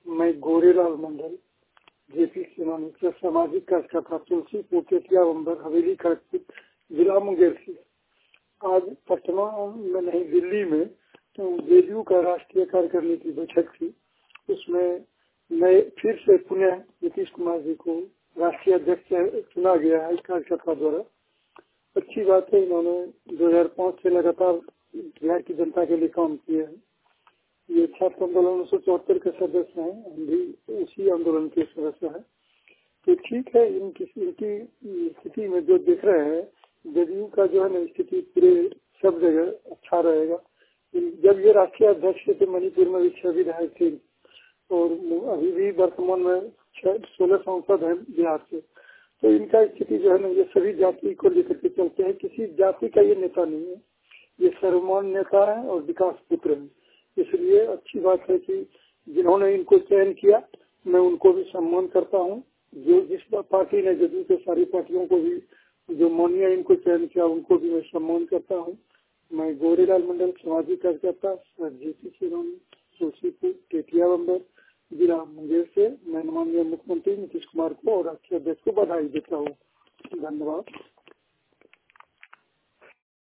मैं गोरेलाल मंडल जेपी सेना सामाजिक कार्यकर्ता तुलसीपुर टेटिया बंबर हवेली खड़गपुर जिला मुंगेर से। आज पटना में नहीं दिल्ली में तो जेडीयू का राष्ट्रीय कार्यकारिणी की बैठक थी। उसमें नए फिर से पुनः नीतीश कुमार जी को राष्ट्रीय अध्यक्ष चुना गया है कार्यकर्ता द्वारा। अच्छी बात है, इन्होंने 2005 से लगातार बिहार की जनता के लिए काम किया है। ये छात्र आंदोलन 1974 के सदस्य हैं, हम भी उसी आंदोलन के सदस्य हैं। तो ठीक है, इनकी स्थिति में जो देख रहे हैं जेडीयू का जो है ना स्थिति पूरे सब जगह अच्छा रहेगा। जब ये राष्ट्रीय अध्यक्ष थे मणिपुर में भी 6 विधायक थे और अभी भी वर्तमान में 16 सांसद हैं बिहार से। तो इनका स्थिति जो है ना ये सभी जाति को लेकर के चलते हैं। किसी जाति का ये नेता नहीं है, ये सर्वमान्य नेता है और विकास पुत्र है। इसलिए अच्छी बात है कि जिन्होंने इनको चयन किया मैं उनको भी सम्मान करता हूँ। जो जिस पार्टी ने जेडीयू के सारी पार्टियों को भी जो मानिया इनको चयन किया उनको भी मैं सम्मान करता हूँ। मैं गोरेलाल मंडल सामाजिक कार्यकर्ता जेपी सेना तुलसीपुर टेटिया बंबर जिला मुंगेर से मैं माननीय मुख्यमंत्री नीतीश कुमार को और राष्ट्रीय अध्यक्ष को बधाई देता हूँ। धन्यवाद।